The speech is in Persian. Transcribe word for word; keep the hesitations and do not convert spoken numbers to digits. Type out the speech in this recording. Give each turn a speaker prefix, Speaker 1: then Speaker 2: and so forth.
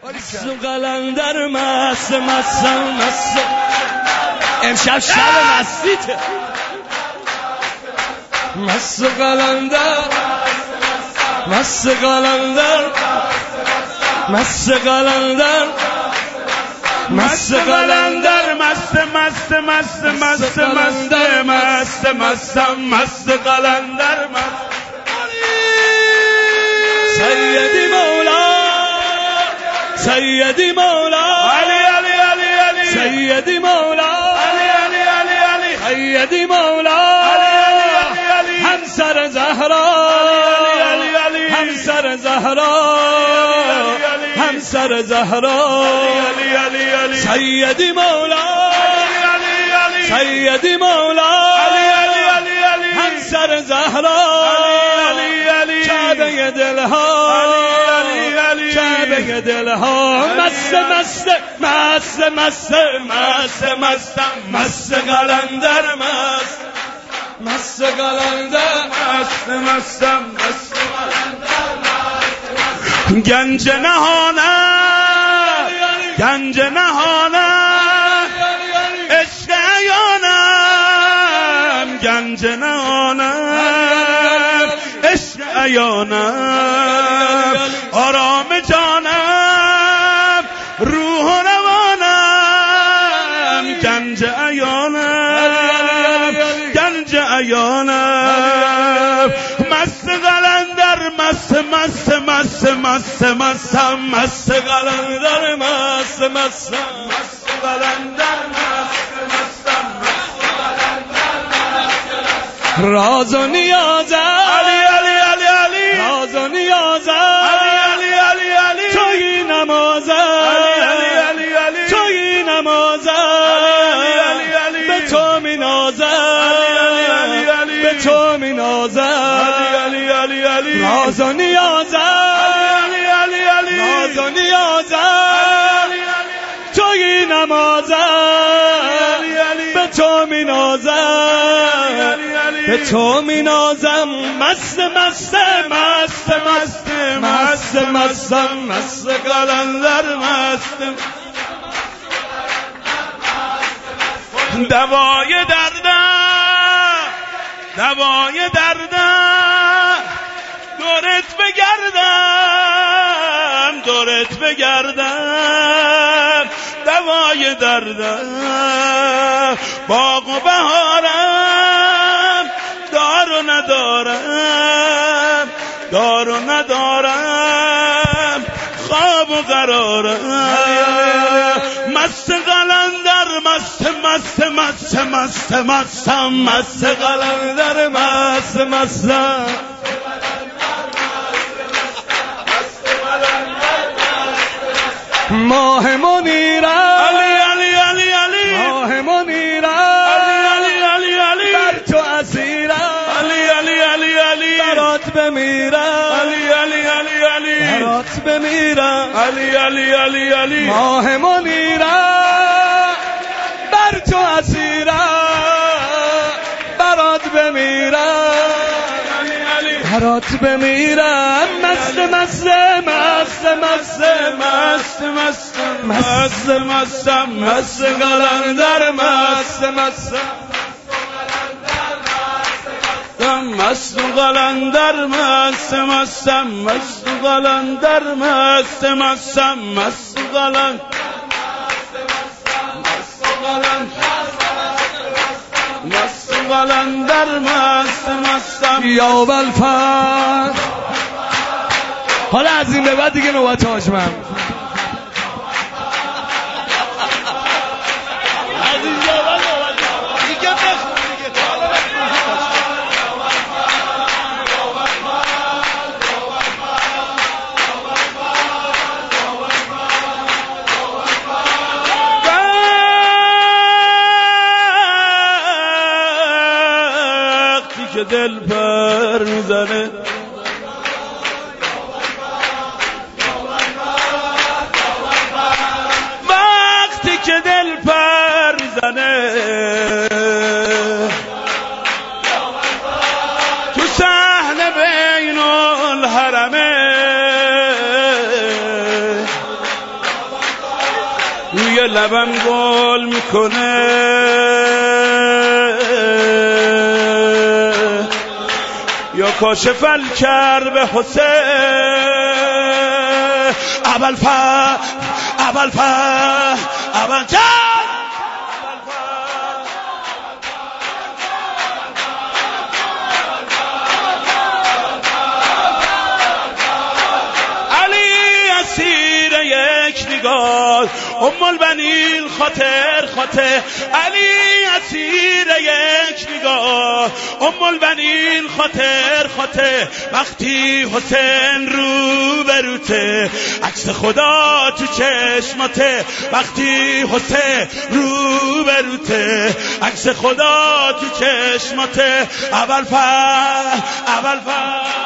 Speaker 1: مست قلندر مست مست مست امشب شب مستیته مست قلندر مست قلندر مست قلندر مست قلندر مست مست مست مست مست مست مست مست قلندر مست سیدی مولا سیدی مولا علی علی علی علی سیدی مولا علی علی علی علی سیدی مولا علی علی علی همسر زهرا علی علی همسر زهرا همسر زهرا علی علی علی سیدی مولا علی علی سیدی مولا علی علی علی علی همسر زهرا علی علی کعبه دلها علی علی کعبه دلها مست مست مست مست مست مست مست قلندر مست مست قلندر مست مست مست گنج نهانه گنج نهانه عشق عیانم گنج نهانه عشق عیانم آرام جانم روح و روانم گنج عیانم گنج عیانم مست قلندر مست مست مست مست مست مست قلندر مست مست مست قلندر مست مست راز و نیاز علی علی علی علی راز و نیاز علی علی علی علی توی نماز علی علی علی علی توی نماز علی علی علی به تو میناز علی علی علی به تو میناز علی علی علی علی راز و نیاز علی علی علی راز و نیاز علی علی توی نماز علی علی به تو میناز به تو مینازم مست مست مست مست مست مست مست قلندر مست دوای دردم دوای دردم دورت بگردم دورت بگردم دوای دردم باغ و بهارم دار و ندارم دار و ندارم خواب و قرارم مست قلندر مست مست مست مست مست مست قلندر مست مست ماه منیرم علی علی علی علی ماه منیرم علی علی علی علی بر تو اسیرم علی علی علی علی برات بمیرم علی علی علی علی برات بمیرم علی علی علی علی ماه منیرم بر تو اسیرم برات بمیرم برات بمیرم مست مست مست مست مست مست مست مست مست قلندر مست مست مست قلندر مست مست مست قلندر مست مست مست قلندر مست قلندر مست مست یا بالفر حالا از این به بعد دیگه نوبت حاجمم از این به بعد نوبت دیگه بخون دیگه حالا وقتی که دل پر میزنه که دل پر زنه تو صحن بین الحرمه روی لبم گل میکنه یا کاشف الکرب به حسین ابوالفضل ابوالفضل ابوالجان ام البنین خاطر خاطر علی اسیر یک نگاه ام البنین خاطر خاطر وقتی حسین رو بروته عکس خدا تو چشماته وقتی حسین رو بروته عکس خدا تو چشماته ابوالفضل ابوالفضل